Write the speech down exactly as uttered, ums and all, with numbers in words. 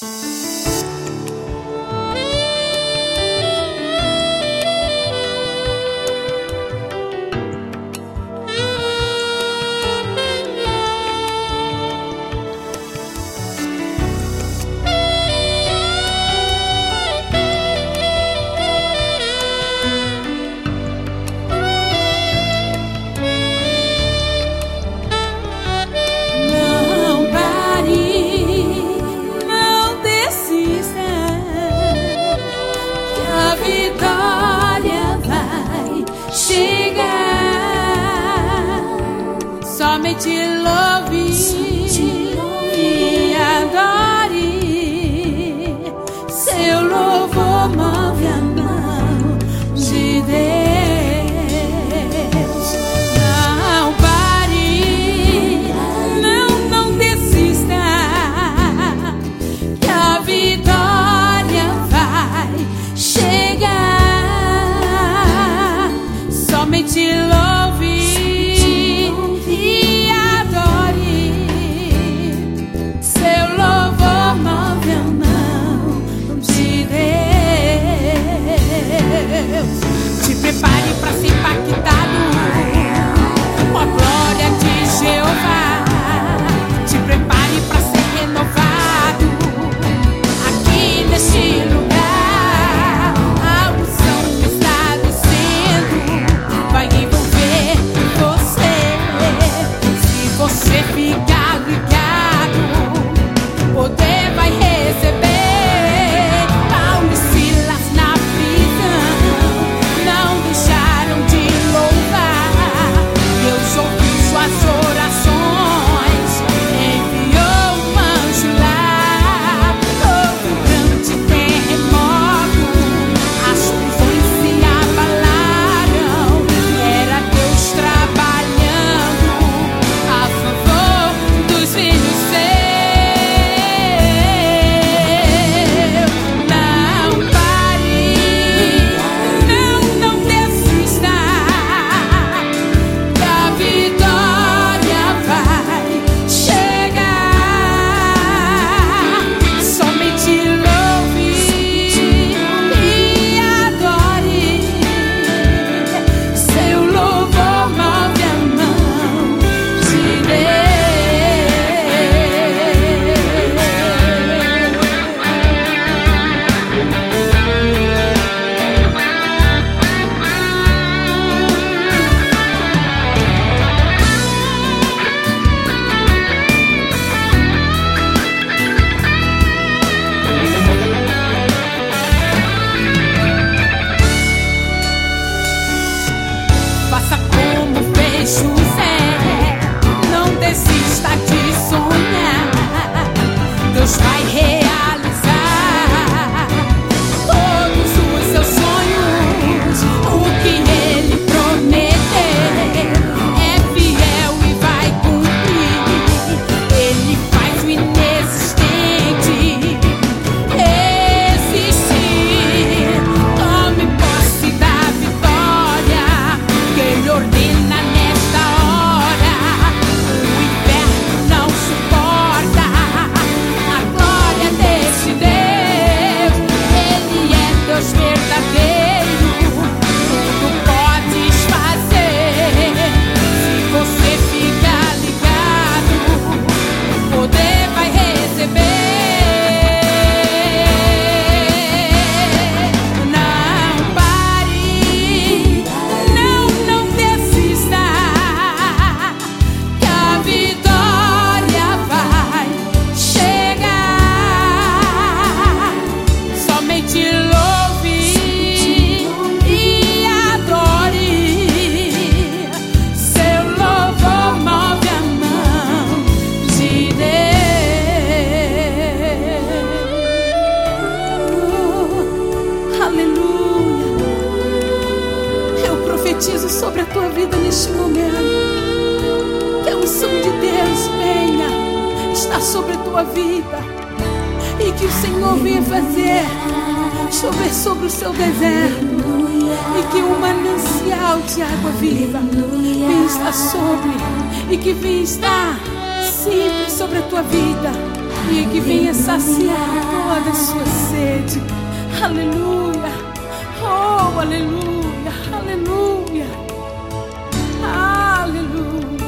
Somente louve e adore. Seu louvor move a mão de Deus. Não pare, não, não desista, que a vitória vai chegar. Somente louve e adore. Seu louvor move a mão de Deus. Te prepare para ser impactado com a glória de Jeová. Te prepare para ser renovado aqui neste lugar. A unção que está descendo vai envolver você. Se você ficar ligado, poder vai receber. Paulo e Silas na prisão não deixaram de louvar. Deus ouviu suas orações, enviou um anjo lá. Houve um grande terremoto, as prisões se abalaram. Era Deus trabalhando a favor dos filhos seus. Não pare, não, não desista, que a vitória vai chegar. Somente louve e adore. Seu louvor move a mão de Faça como fez José, não desista de sonhar. Deus vai realizar todos os seus sonhos. O que Ele prometeu é fiel e vai cumprir. Ele faz o inexistente existir. Tome posse da vitória que Ele ordena nesta hora. O inferno não suporta a glória desse Deus. Ele é Deus verdadeiro, tudo podes fazer. Se você ficar ligado, o poder vai receber. Não pare, não, não desista, que a vitória vai chegar. Somente louve e adore. Seu louvor move a mão de Deus. Aleluia. Eu profetizo sobre a tua vida neste momento. Que a unção de Deus venha estar sobre a tua vida. E que o Senhor venha fazer chover sobre o seu deserto. E que um manancial de água viva venha estar sobre. E que venha estar sempre sobre a tua vida. e que venha saciar toda a sua sede. Aleluia, oh aleluia, aleluia, aleluia.